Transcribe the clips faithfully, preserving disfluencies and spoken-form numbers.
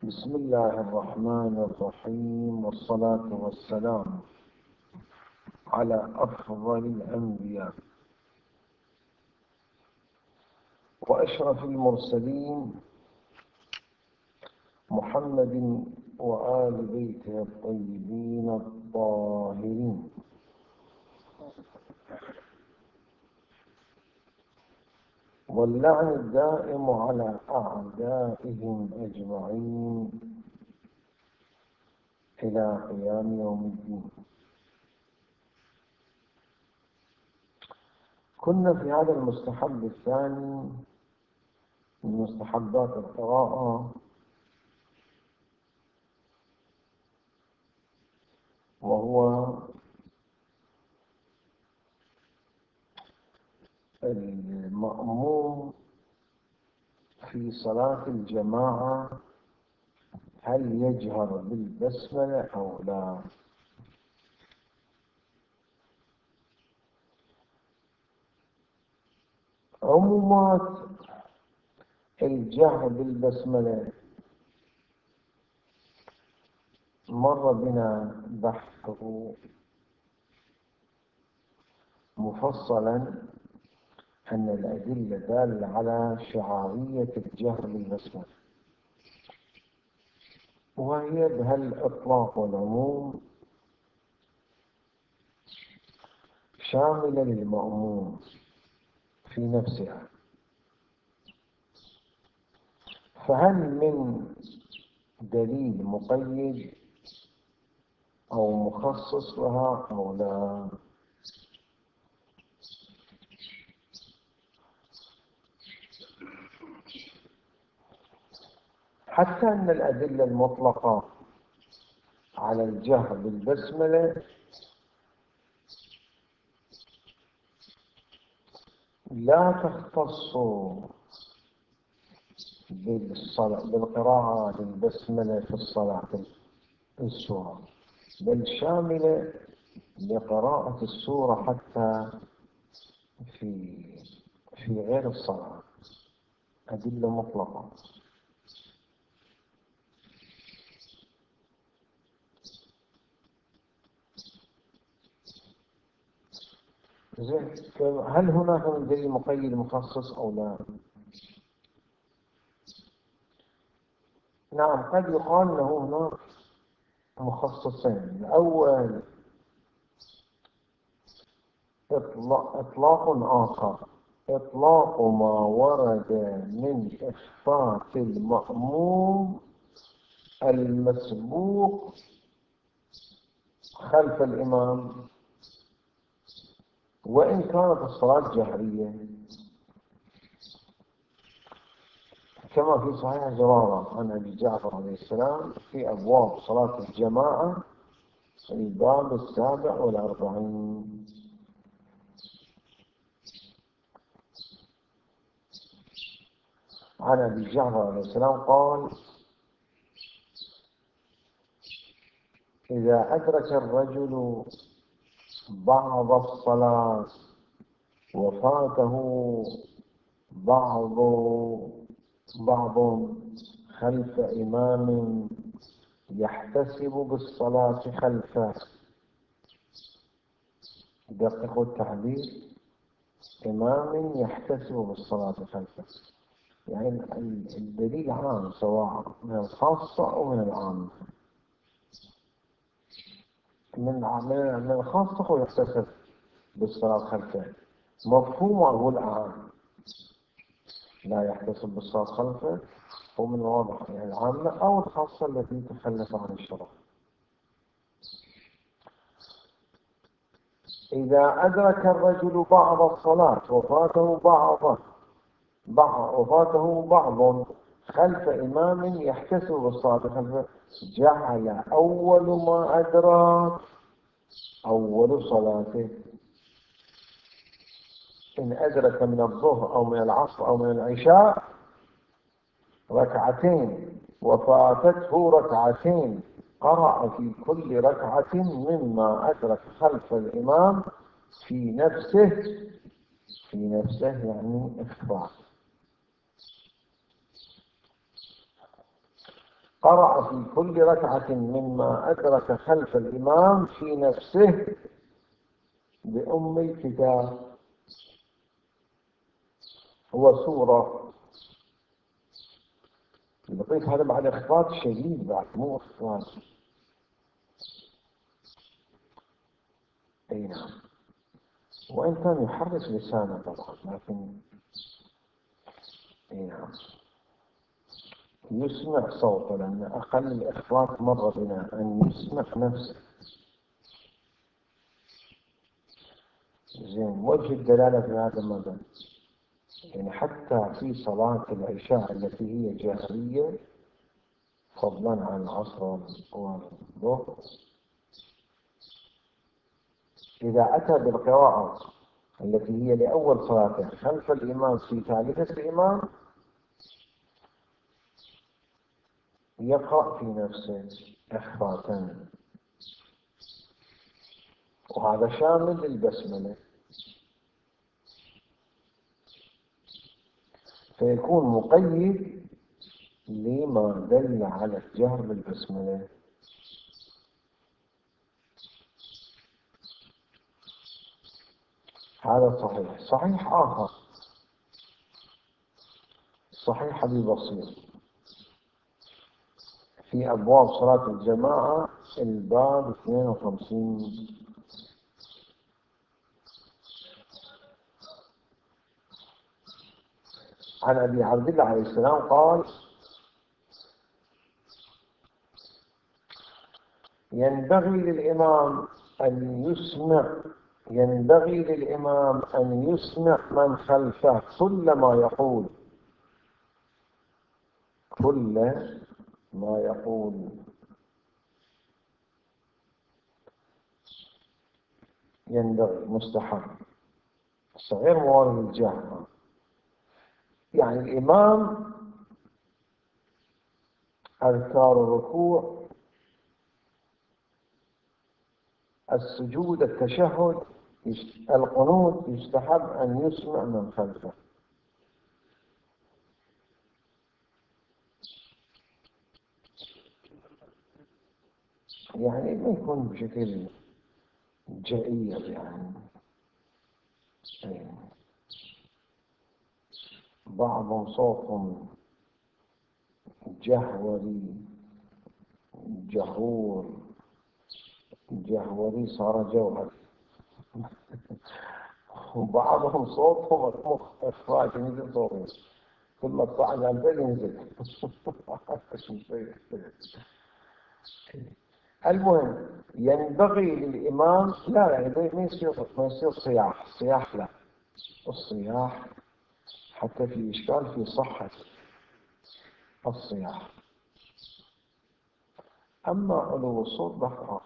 بسم الله الرحمن الرحيم، والصلاة والسلام على أفضل الأنبياء وأشرف المرسلين محمد وآل بيته الطيبين الطاهرين، واللعن الدائم على أعدائهم أجمعين إلى قيام يوم الدين. كنا في هذا المستحب الثاني من مستحبات القراءة، وهو المأموم في صلاة الجماعة هل يجهر بالبسملة أو لا؟ عمومات الجهر بالبسملة مر بنا بحثه مفصلا، أن الأدلة دالة على شرعية الجهر بالبسملة، وهي بها الإطلاق والعموم شاملة للمأموم في نفسها. فهل من دليل مقيد أو مخصص لها أو لا؟ حتى أن الأدلة المطلقة على الجهر بالبسملة لا تختص بالصلاة بالقراءة بالبسملة في الصلاة السورة، بل شاملة لقراءة السورة حتى في في غير الصلاة. أدلة مطلقة. زين، هل هناك من دليل مقيد مخصص أو لا؟ نعم، قد يقال له هناك مخصصين. الأول إطلاق آخر، إطلاق ما ورد من إخفاء المأموم المسبوق خلف الإمام وإن كانت الصلاة جهرية، كما في صحيح زرارة عن أبي جعفر عليه السلام في أبواب صلاة الجماعة الباب السابع والأربعين. عن أبي جعفر عليه السلام قال: إذا أدرك الرجل بعض الصلاة وفاته بعض بعض خلف إمام يحتسب بالصلاة خلفه، دققوا التعبير، إمام يحتسب بالصلاة خلفه، يعني الدليل عام سواء من الخاصة أو من العام. من من الخاصة هو يحتسب بالصلاة خلفه، مفهومه العام لا يحتسب بالصلاة خلفه هو من واضح يعني العامة أو الخاصة التي تخلف عن الشرع. إذا أدرك الرجل بعض الصلاة وفاته بعض بعض وفاته بعض خلف إمام يحتسب بالصلاة خلفه، جعل أول ما أدرك أول صلاته. إن أدرك من الظهر أو من العصر أو من العشاء ركعتين وفاتته ركعتين، قرأ في كل ركعة مما أدرك خلف الإمام في نفسه في نفسه يعني إخفاء. قرأ في كل ركعة مما أدرك خلف الإمام في نفسه بأم الكتاب هو سورة. لقيت هذا بعد إخفاق شديد، بعد مو إخفاق. أي نعم، وإن كان يحرك لسانه طبعا، لكن أي نعم يسمع صوته، لأن أقل الإخفاق مر بنا أن يسمع نفسه. زين، وجه الدلالة في هذا المبدأ يعني حتى في صلاة العشاء التي هي جهرية فضلا عن العصر والظهر، إذا أتى بالقراءة التي هي لأول صلاته خلف الإمام في ثالثة الإمام يقرأ في نفسه إخفاءً، وهذا شامل للبسملة، فيكون مقيد لما دل على الجهر بالبسملة. هذا صحيح. صحيح آخر، صحيح ببسيط في أبواب صلاة الجماعة الباب اثنين وخمسين، عن أبي عبد الله عليه السلام قال: ينبغي للإمام أن يسمع ينبغي للإمام أن يسمع من خلفه كل ما يقول كل ما يقول ينبغي مستحب صغير موارد الجهر. يعني الإمام أذكار الركوع، السجود، التشهد، القنوت، يستحب أن يسمع من خلفه. يعني ما يكون بشكل جئير، يعني بعضهم صوتهم جهوري جهور جهوري صار جوهر، وبعضهم صوتهم مخ إخراج مثل صوتهم ثم الطعن عن ذلك ينزل. المهم ينبغي للإمام، لا يعني ما يصير ما يصير صياح صياح لا، الصياح حتى في إشكال في صحة الصياح. أما علو الصوت بحر.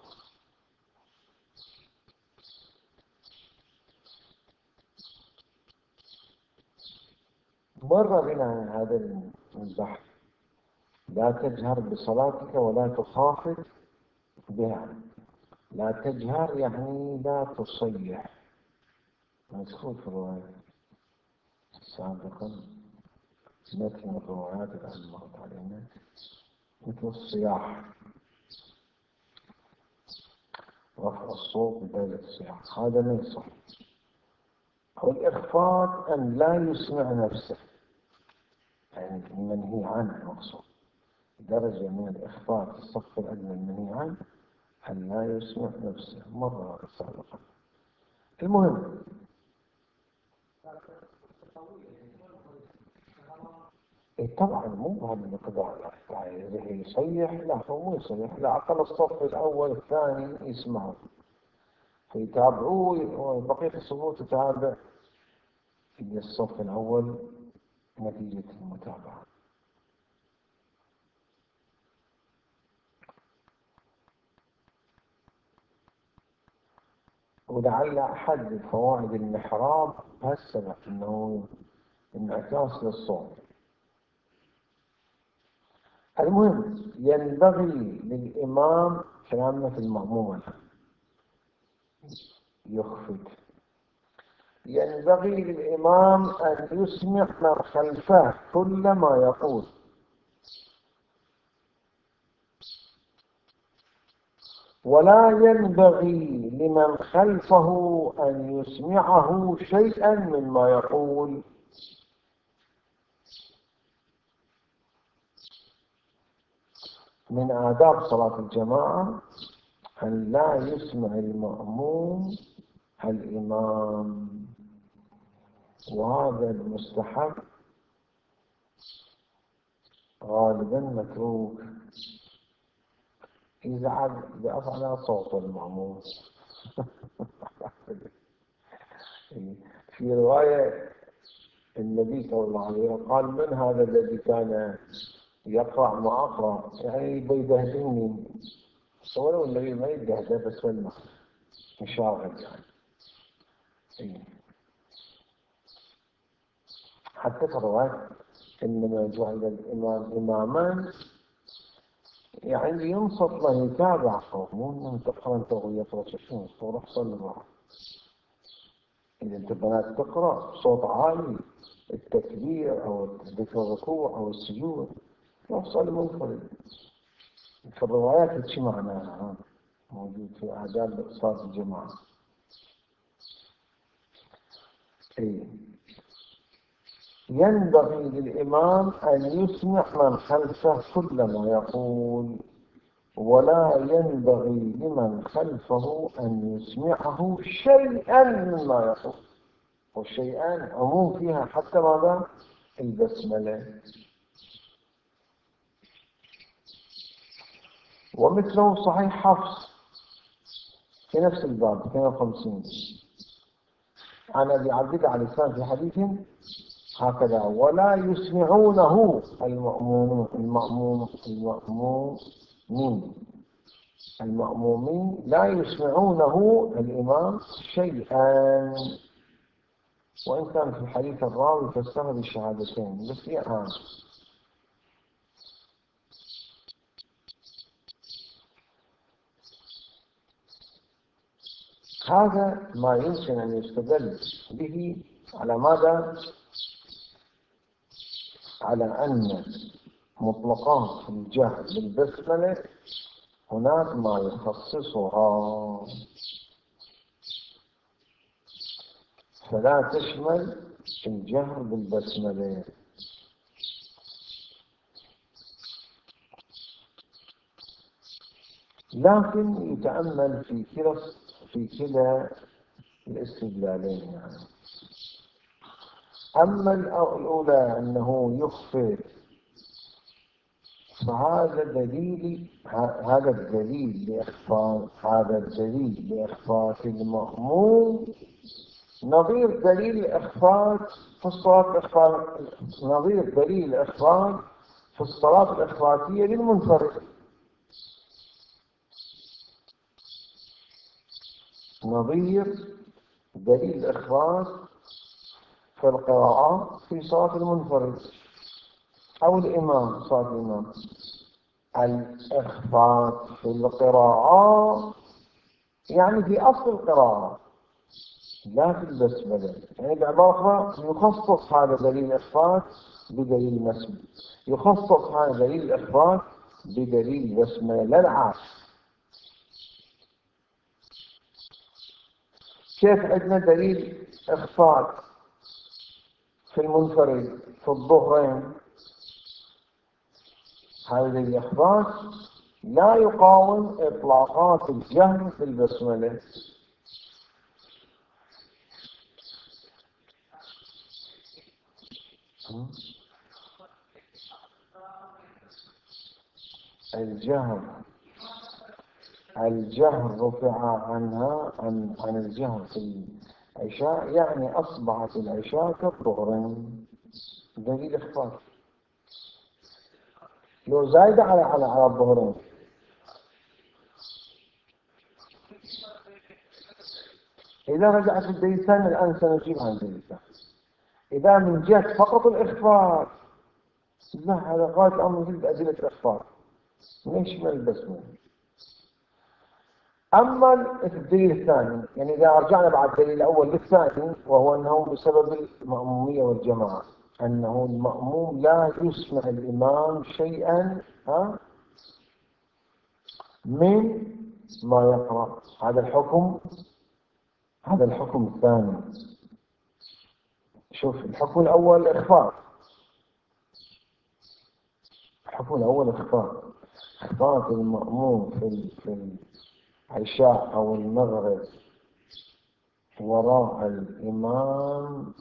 مر بنا عن هذا البحث. لا تجهر بصلاتك ولا تخافت بها. لا تجهر يعني لا تصيح، مذكور في الرواية سابقا مثل الروايات التي مرت علينا مثل الصياح، رفع الصوت بداية الصياح، هذا ما يصح. والإخفاء أن لا يسمع نفسه، يعني المنهي عنه المقصود درجة من الإخفاء في الصف الأدنى المنهي عنه أن لا يسمع نفسه، مرة سابقا. المهم إيه طبعا مو بهذا المقدار، إذا يصيح لا هو مو يصيح، لا أقل الصف الأول الثاني يسمعه فيتابعوه، وبقية الصفوف تتابع في الصف الأول نتيجة المتابعة. ولعل أحد فوائد المحراب هالسبب أنه انعكاس للصوت. المهم ينبغي للإمام، كلامنا في المأمومة يخفت، ينبغي للإمام أن يسمع من خلفه كل ما يقول. ولا ينبغي لمن خلفه أن يسمعه شيئا مما يقول. من آداب صلاة الجماعة أن لا يسمع المأموم الإمام، وهذا المستحب غالبا متروك. يزعل بأفعل صوت المأموم. في رواية النبي صلى الله عليه وسلم قال: من هذا الذي كان يقرأ ما أقرأ؟ يعني بيدهدني. ولو النبي ما يدهده بس والله مشاغل يعني. حتى في الرواية إنما جعل الإمام إماما يعني ينصت له يتابعه، مو أن تقرأ أنت وهي ترشحون تروح صلي معه. إذا أنت بنات تقرأ بصوت عالي التكبير أو ذكر الركوع أو السجود، روح صلي منفرد. في الروايات شي معناها موجود في آداب صلاة الجماعة. إيه. ينبغي للإمام أن يسمع من خلفه كل ما يقول، ولا ينبغي لمن خلفه أن يسمعه شيئا مما يقول. والشيئان عموم فيها حتى ماذا؟ البسملة. ومثله صحيح حفص في نفس الباب اثنين وخمسين عن أبي عبد الله عليه السلام في حديث هكذا: ولا يسمعونه المأمومون المأموم المأمومين المأمومين لا يسمعونه الإمام شيئا، وإن كان في الحديث الراوي فسر بالشهادتين بس يعني. هذا ما يمكن أن يستدل به على ماذا؟ على أن مطلقات الجهل بالبسملة هناك ما يخصصها، فلا تشمل الجهر بالبسملة. لكن يتأمل في كلا في كلا الاستدلالين يعني. أما الأولى أنه يخفي، فهذا دليل هذا الدليل لإخفاء هذا الدليل لإخفاء المأموم نظير دليل إخفاء في الصلاة الإخفاء نظير دليل إخفاء في الصلاة الإخفاءية للمنفرد. نظير دليل إخفاء في القراءة في صلاة المنفرد أو الإمام صلاة الإمام. الإخفاء في القراءة يعني في أصل القراءة لا في البسملة. يعني بعبارة أخرى يخصص هذا دليل الإخفاء بدليل بسملة، يخصص هذا دليل الإخفاء بدليل بسملة لا العكس. كيف عندنا دليل إخفاء في المنفرد في الظهرين، هذا دليل إخفاء لا يقاوم إطلاقات الجهر في البسملة. الجهر الجهر رفع عنها عن عن الجهر في العشاء، يعني أصبحت العشاء كالظهرين. دليل إخفاء لو زايدة على على على الظهرين. إذا رجعت الدليل الثاني الآن سنجيب عن الدليل الثاني. إذا من جهة فقط الإخفاء لا، هذا غاية الأمر جد أدلة الإخفاء يشمل البسملة. أما الدليل الثاني يعني إذا رجعنا بعد الدليل الأول للثاني، وهو أنه بسبب المأمومية والجماعة، أنه المأموم لا يسمع الإمام شيئا ها من ما يقرأ. هذا الحكم هذا الحكم الثاني. شوف، الحكم الأول إخفاء. الحكم الأول إخفاء إخفاء المأموم في في العشاء أو المغرب وراء الإمام،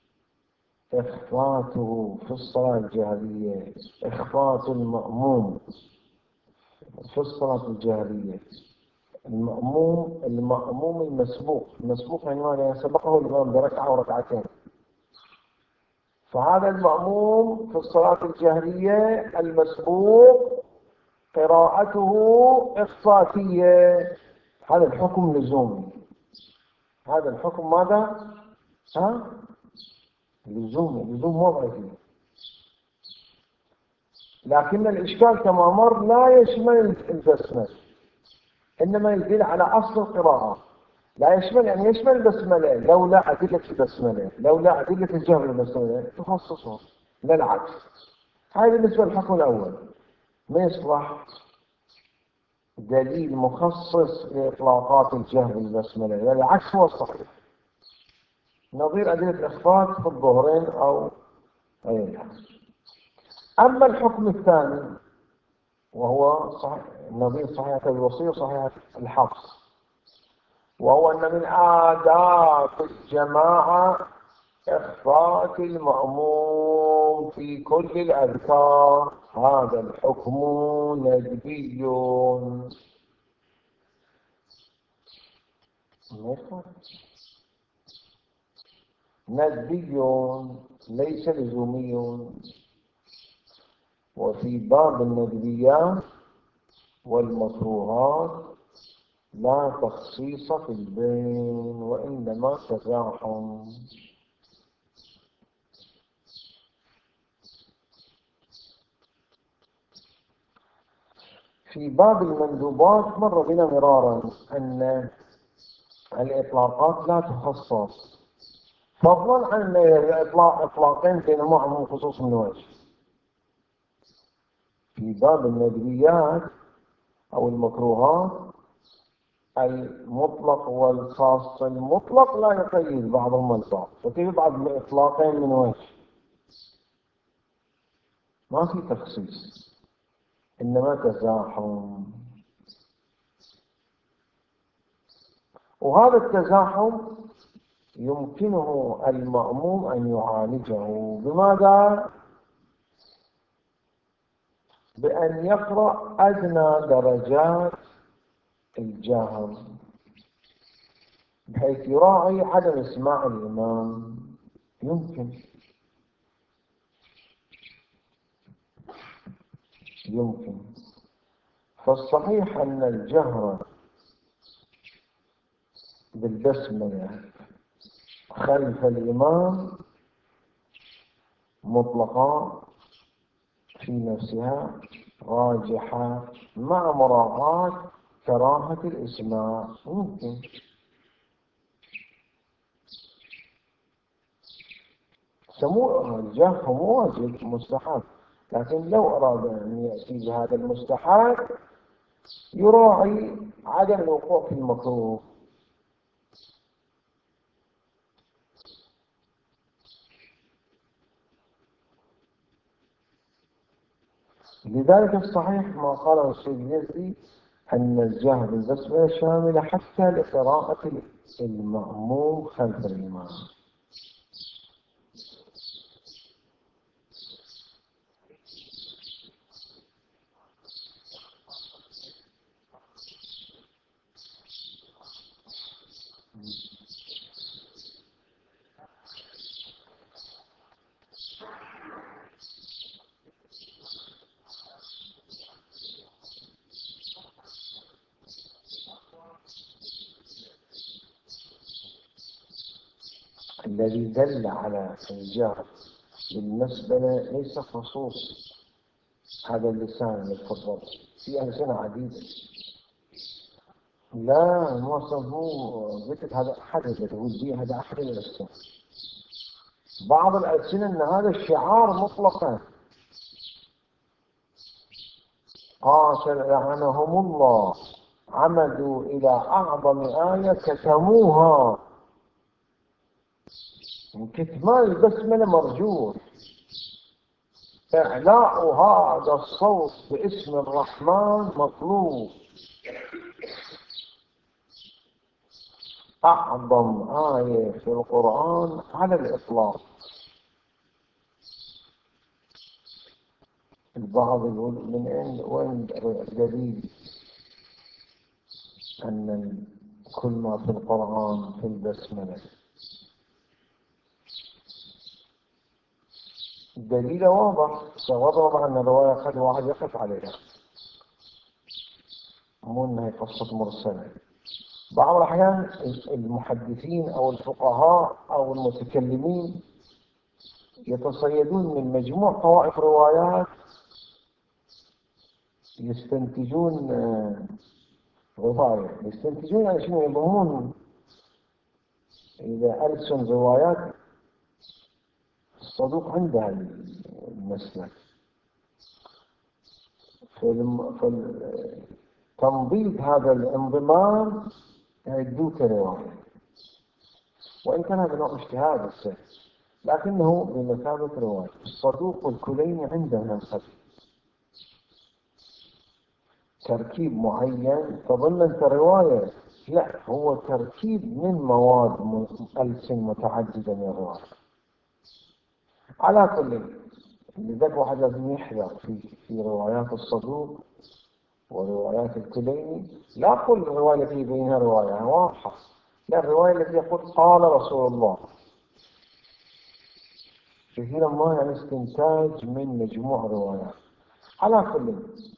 إخفاته في الصلاة الجهرية، إخفاء المأموم في الصلاة الجهرية. المأموم المأموم المسبوق المسبوق يعني ماذا؟ سبقه الإمام بركعة وركعتين. فهذا المأموم في الصلاة الجهرية المسبوق قراءته إخفاقية. هذا الحكم لزومي. هذا الحكم ماذا؟ ها؟ لزومي، لزوم وضعي. لكن الإشكال كما مر لا يشمل البسملة، إنما يدل على أصل القراءة. لا يشمل، يعني يشمل البسملة لولا أدلة البسملة، لولا أدلة الجهر البسملة تخصصه، لا العكس. هذا بالنسبة للحكم الأول. ما يصلح دليل مخصص لإطلاقات الجهر بالبسملة، لا العكس هو الصحيح، نظير أدلة الإخفاء في الظهرين أو غيرها. أما الحكم الثاني وهو صحيح نظير صحيحة الوصية وصحيحة الحفص، وهو أن من آداب الجماعة إخفاء المأموم في كل الأذكار. هذا الحكم ندبي. ندبي ليس لزومي. وفي باب الندبيات والمكروهات لا تخصيص في البين، وإنما تزاحم. في باب المندوبات مر بنا مرارا أن الإطلاقات لا تخصص، فضلا عن الإطلاق إطلاقين بينهما عموم خصوص من وجه. في باب الندبيات أو المكروهات المطلق والخاص. المطلق لا يقيد بعضهم البعض، فكيف بعض الإطلاقين من وجه؟ ما في تخصيص، إنما تزاحم. وهذا التزاحم يمكنه المأموم أن يعالجه. بماذا؟ بأن يقرأ أدنى درجات الجهر، بحيث يراعي عدم إسماع الإمام. يمكن يمكن فالصحيح أن الجهر بالبسملة خلف الإمام مطلقا في نفسها راجحة، مع مراعاة كراهة الإسماع. ممكن سموه الجهر مو واجب، مستحب، لكن لو أراد أن يأتي بهذا المستحب يراعي عدم الوقوع في المكروه. لذلك الصحيح ما قاله السيد أن الجهر بالبسملة شامل حتى لقراءة المأموم خلف الإمام. الذي دل على الجهر بالمسبلة ليس خصوص هذا اللسان المفضل، في ألسنة عديدة. لا الموصف هو ذكر هذا أحد التوزيع، هذا أحد الألسنة. بعض الألسنة أن هذا الشعار مطلقا، قاتل لعنهم الله عمدوا إلى أعظم آية كتموها. كتمان البسملة مرجوح، إعلاء هذا الصوت باسم الرحمن مطلوب. أعظم آية في القرآن على الإطلاق. البعض يقول من أين وين الدليل أن كل ما في القرآن في البسملة؟ الدليل واضح، واضح أن الرواية قد واحد يقف عليها، مو أنها قصة مرسلة. بعض الأحيان المحدثين أو الفقهاء أو المتكلمين يتصيدون من مجموع طوائف روايات، يستنتجون رواية، يستنتجون يعني شنو؟ يضمون إذا ألسن روايات الصدوق عندها المسلك، فتنضيد هذا الانضمام يعدوه كرواية، وإن كان هذا نوع اجتهاد السهل، لكنه بمثابة رواية. الصدوق والكليني عندنا الخط تركيب معين تظن أنت رواية، لا، هو تركيب من مواد ألسن متعددة من الرواية. على كل، لذلك واحد لازم يحذر في في روايات الصدوق وروايات الكليني. لا قل الرواية التي بينها رواية واضحة، لا، الرواية التي يقول قال رسول الله، كثيرا ما يعني استنتاج من مجموع روايات. على كل،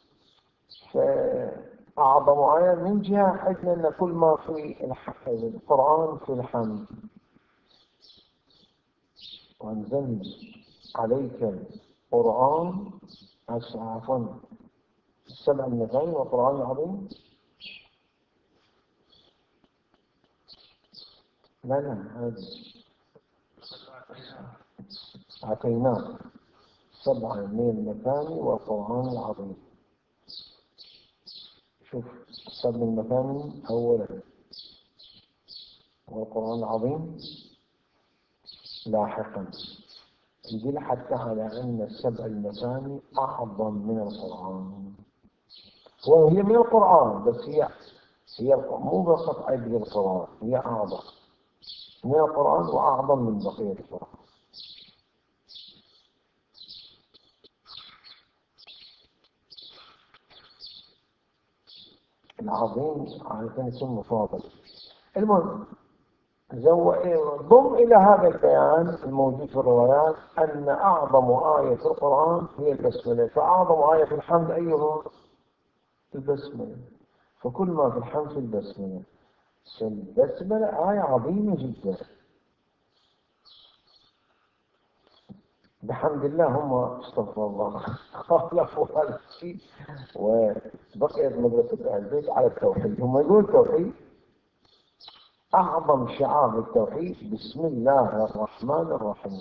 فأعظم آية من جهة عندنا أن كل ما في القرآن في الحمد. وأنزلنا عليك القرآن، عفوا السبع المثاني والقرآن العظيم. لا لا هذا أعطيناه سبع من المثاني والقرآن العظيم. شوف، السبع المثاني أولا والقرآن العظيم لاحقا. يدل حتى على أن السبع المثاني أعظم من القرآن، وهي من القرآن، بس هي هي مو بس عيب القرآن، هي أعظم من القرآن وأعظم من بقية القرآن. العظيم عادة يكون مفاضل. المهم، ضم إلى هذا البيان الموجود في الروايات أن أعظم آية في القرآن هي البسملة، فأعظم آية في الحمد أيها البسملة، فكل ما في الحمد في البسملة. البسملة آية عظيمة جدا. بحمد الله هم استغفر الله خالفوا هذا الشيء، وبقيت مدرسة أهل البيت على التوحيد. هم يقولون التوحيد أعظم شعار للتوحيد بسم الله الرحمن الرحيم.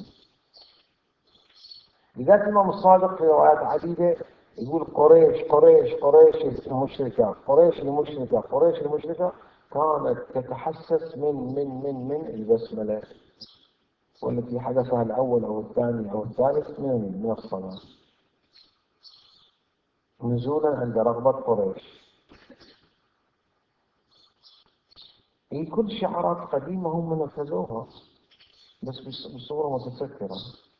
لذلك الإمام الصادق في روايات عديدة يقول قريش قريش قريش المشركة، قريش المشركة، قريش المشركة كانت تتحسس من من من من البسملة، والتي حدثها الأول أو الثاني أو الثالث من من الصلاة، نزولا عند رغبة قريش. هي كل شعارات قديمة هم نفذوها بس بصورة متسكرة.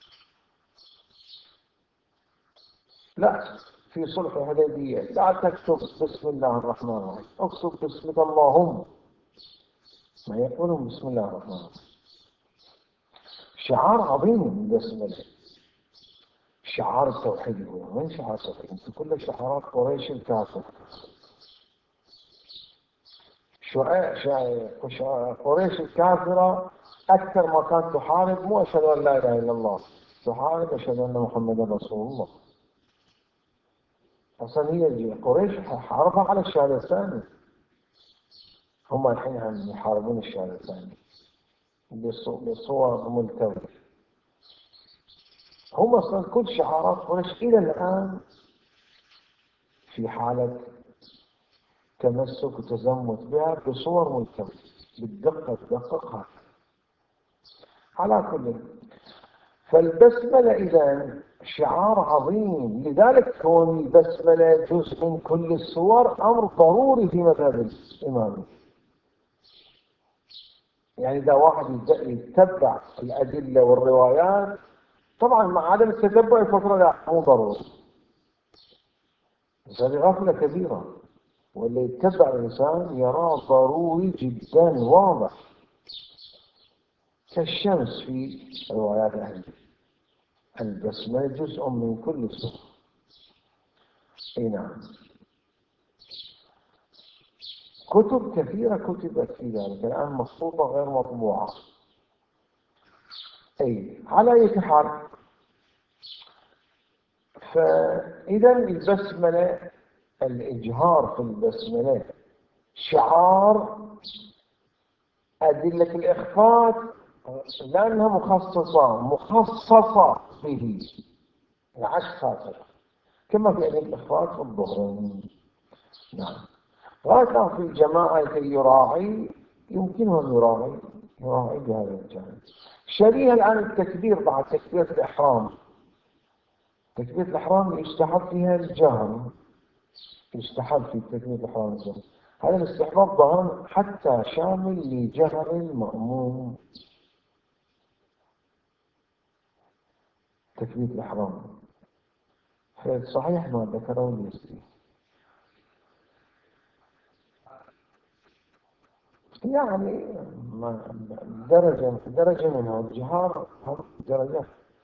لا، في صلح الحديبية لا تكتب بسم الله الرحمن الرحيم، اكتب بسمك اللهم، ما يقولون بسم الله الرحمن الرحيم. شعار عظيم بسم الله، شعار التوحيد. هو وين شعار التوحيد؟ كل شعارات قريش الكافر. قريش الكافرة أكثر ما كانت تحارب مو أشهد أن لا إله إلا الله، تحارب أشهد أن محمدا رسول الله. أصلا هي قريش حاربها على الشهادة الثانية، هم الحين هم يحاربون الشهادة الثانية بصور ملتوية. هم أصلا كل شعارات قريش إلى الآن في حالة تمسك وتزمت بها بصور ملتوية بالدقة تدققها. على كل، فالبسملة إذن شعار عظيم، لذلك كون البسملة جزء من كل السور أمر ضروري في مذهب الإمام. يعني إذا واحد يتبع الأدلة والروايات، طبعا مع عدم التتبع الفترة لا مو ضروري، بس هذه غفلة كبيرة. واللي يتبع الإنسان يراه ضروري جدا واضح كالشمس في روايات أهل البسملة جزء من كل سورة. اي نعم. كتب كثيرة كتبت في ذلك الآن مخطوطة غير مطبوعة. اي على أي حال، فإذا البسملة الإجهار في البسملة شعار. أدلة الإخفاء لأنها مخصصة مخصصة به العكس خاطر، كما في أدلة الإخفاء في الظهر. نعم. ولكن في الجماعة كي يراعي يمكنه أن يراعي يراعي بهذا الجانب. شبيه الآن التكبير بعد تكبيرة الإحرام. تكبيرة الإحرام يستحب فيها الجهر، يستحب في تكبيرة الإحرام الجهر. هذا الاستحباب ظهر حتى شامل لجهر المأموم. تكبيرة الإحرام صحيح ما ذكره اليسري، يعني درجة درجة منها الجهار درجة.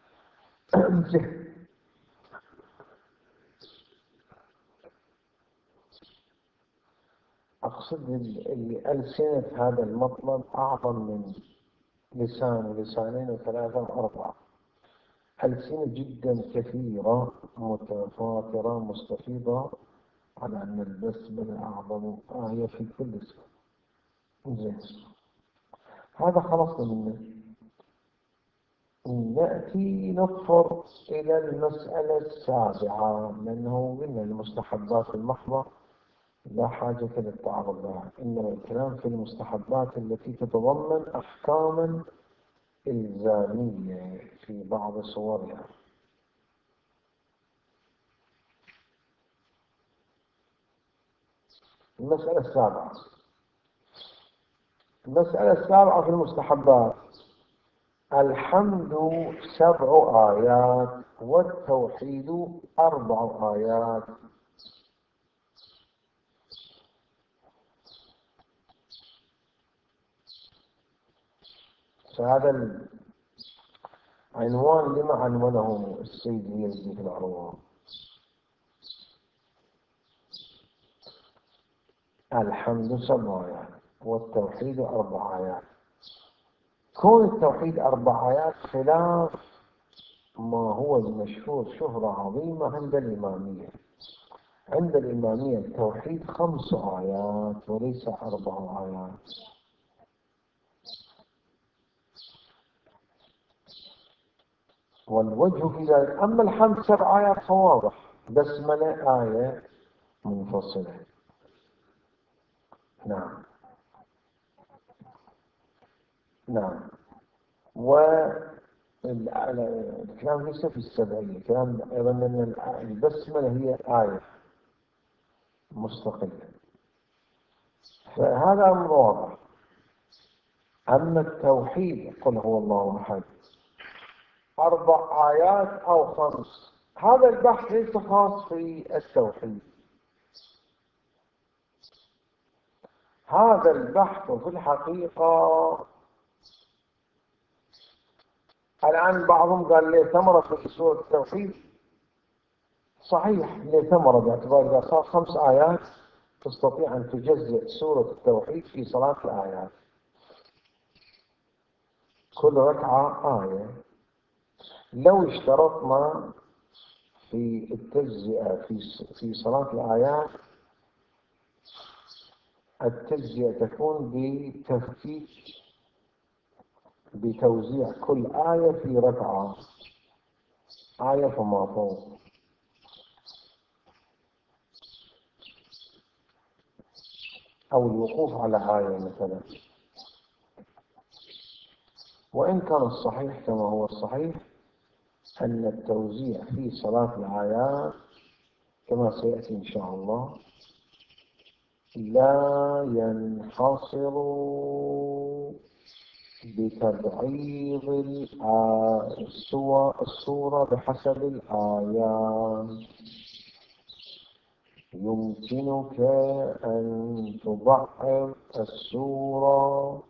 أقصد اللي ألسنة هذا المطلب أعظم من لسان ولسانين وثلاثة وأربعة. ألسنة جدا كثيرة متفاخرة مستفيضة على أن البسملة أعظم آية في كل سورة. زين، هذا خلصنا منه. نأتي نظفر إلى المسألة السابعة، لأنه من المستحبات المحضة لا حاجة للتعرض لها، إنما الكلام في المستحبات التي تتضمن أحكاما إلزامية في بعض صورها. المسألة السابعة المسألة السابعة في المستحبات: الحمد سبع آيات والتوحيد أربع آيات. فهذا العنوان لما عنونه السيد يزيد العروة. الحمد سبع آيات والتوحيد أربع آيات. كون التوحيد أربع آيات خلاف ما هو المشهور شهرة عظيمة عند الإمامية. عند الإمامية التوحيد خمس آيات وليس أربع آيات. والوجه في ذلك، أما الحمد سبع آيات فواضح، بسملة آية منفصلة. نعم نعم. والكلام ليس في السبعية، الكلام أيضا أن البسملة هي آية مستقلة، فهذا أمر واضح. أما التوحيد قل هو الله أحد أربع آيات أو خمس، هذا البحث ليس خاص في التوحيد. هذا البحث في الحقيقة الآن بعضهم قال لي ثمرة في سورة التوحيد. صحيح لي ثمرة، باعتبار إذا صار خمس آيات تستطيع أن تجزئ سورة التوحيد في صلاة الآيات، كل ركعة آية. لو اشترطنا في التجزئة في في صلاة الآيات، التجزئة تكون بتفكيك بتوزيع كل آية في ركعة، آية فما فوق. أو الوقوف على آية مثلا. وإن كان الصحيح كما هو الصحيح أن التوزيع في صلاة الآيات كما سيأتي إن شاء الله لا ينحصر بتبعيض السورة بحسب الآيات. يمكنك أن تضعف السورة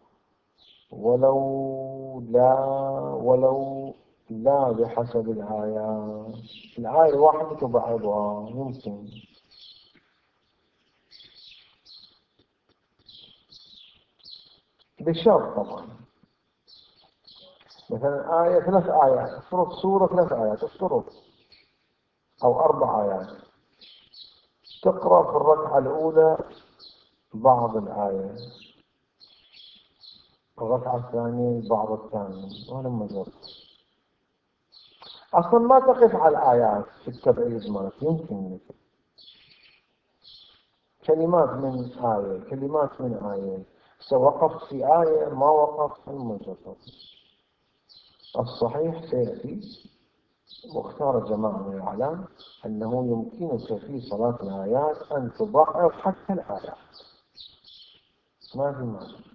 ولو لا ولو لا بحسب الآيات. الآية الواحدة تبعضها يمكن، بشرط طبعا. مثلا آية ثلاث آيات، افترض سورة ثلاث آيات، افترض أو أربع آيات، تقرأ في الركعة الأولى بعض الآية، الركعة الثانية بعض الثانية، ولما جرت أصلا ما تقف على الآيات في التبعيض مالك. يمكن كلمات من آية كلمات من آية، سوقفت في آية ما وقفت في المجرد. الصحيح سيأتي، واختار جماعة من العلماء أنه يمكنك في صلاة الآيات أن تضعف حتى الآيات، ما في معنى،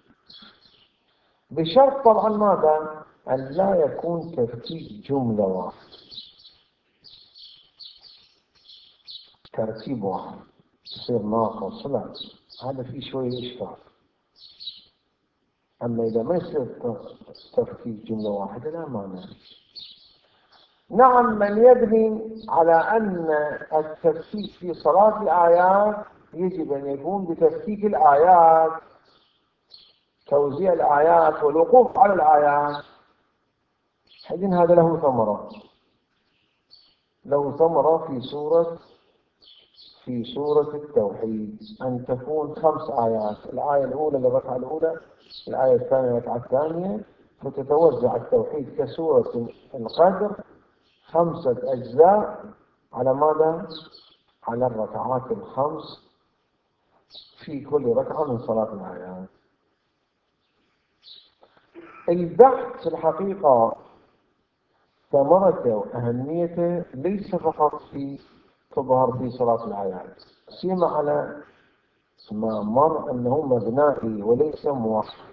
بشرط طبعا ماذا؟ أن لا يكون ترتيب جملة واحدة، ترتيب واحد يصير ناقص، لا هذا فيه شوية إشكال. أما إذا ما يصير ترتيب جملة واحدة لا مانع. نعم، من يبني على أن الترتيب في صلاة الآيات يجب أن يكون بترتيب الآيات، توزيع الآيات والوقوف على الآيات، حين هذا له ثمرة، له ثمرة في سورة في سورة التوحيد، أن تكون خمس آيات، الآية الأولى للركعة الأولى، الآية الثانية للركعة الثانية، فتتوزع التوحيد كسورة القدر خمسة أجزاء على ماذا؟ على الركعات الخمس في كل ركعة من صلاة الآيات. البحث في الحقيقة ثمرته وأهميته ليس فقط في تظهر في صلاة الآيات، سيما على ما مر أنه مبنائي وليس موحد.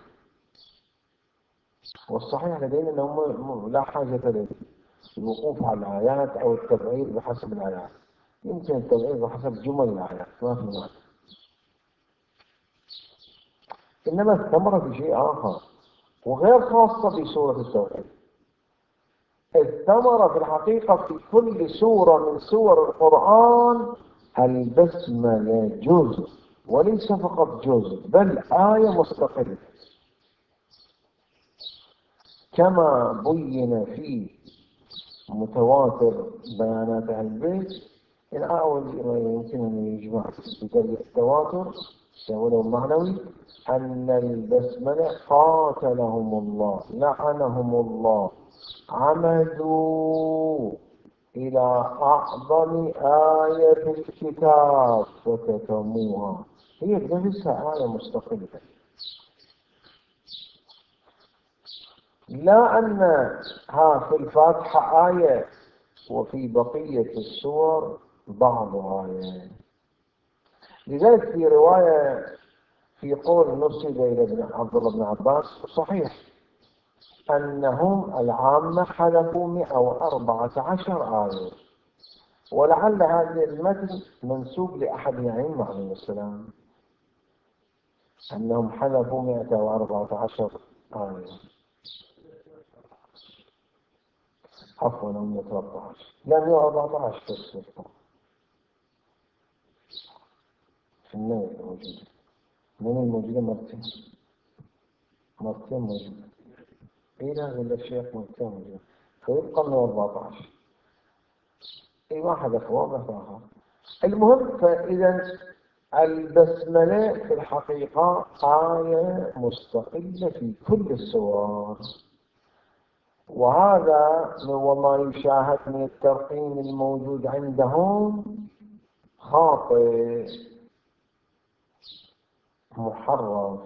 والصحيح لدينا أنه لا حاجة للوقوف على الآيات أو التبعير بحسب الآيات، يمكن التبعير بحسب جمل الآيات ما في معنى. إنما الثمرة في شيء آخر وغير خاصة بسورة التوحيد. الثمرة في الحقيقة في كل سورة من سور القرآن البسملة جزء، وليس فقط جزء بل آية مستقلة، كما بين في متواتر بيانات أهل البيت. الأول يمكن أن يجمع بدليل التواتر ولو معنوي أن البسملة قاتلهم الله لعنهم الله عمدوا إلى أعظم آية في الكتاب وكتموها، هي نفسها آية مستقلة، لا أنها في الفاتحة آية وفي بقية السور بعض آية. لذلك في رواية في قول نسب إلى ابن عبد الله بن عباس صحيح أنهم العامة حلفوا مئة وأربعة عشر آية، ولعل هذا المتن منسوب لأحد الأئمة عليه السلام أنهم حلفوا مئة وأربعة عشر آية، عفوا مئة وثلاثة عشر، لا مئة وأربعة عشر بس في النوع الموجود من الموجودة مرتين مرتين موجودة إلى ولا الشيخ مرتين موجودة، فيبقى مئة وأربعة عشر أي واحد أخوة آخر. المهم، فإذا البسملة في الحقيقة آية مستقلة في كل السور، وهذا وما يشاهد من الترقيم الموجود عندهم خاطئ. محرف.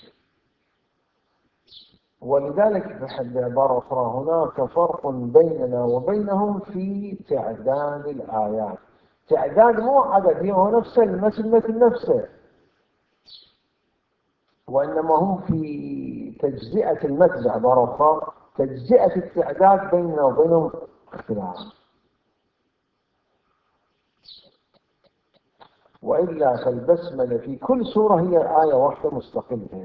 ولذلك بعبارة أخرى هناك فرق بيننا وبينهم في تعداد الآيات. تعداد مو عدد، هو نفسه المثل مثل نفسه، وإنما هم في تجزئة المثل. بعبارة أخرى تجزئة التعداد بيننا وبينهم اختلاف. وإلا فالبسملة في كل سورة هي آية واحدة مستقلة.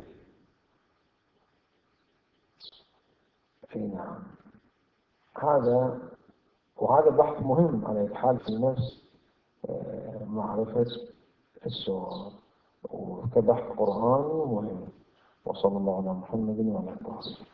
نعم، هذا وهذا بحث مهم على الحال في النفس، معرفة السور وكبحث قرآني مهم. وصلى الله على محمد وعلى آله.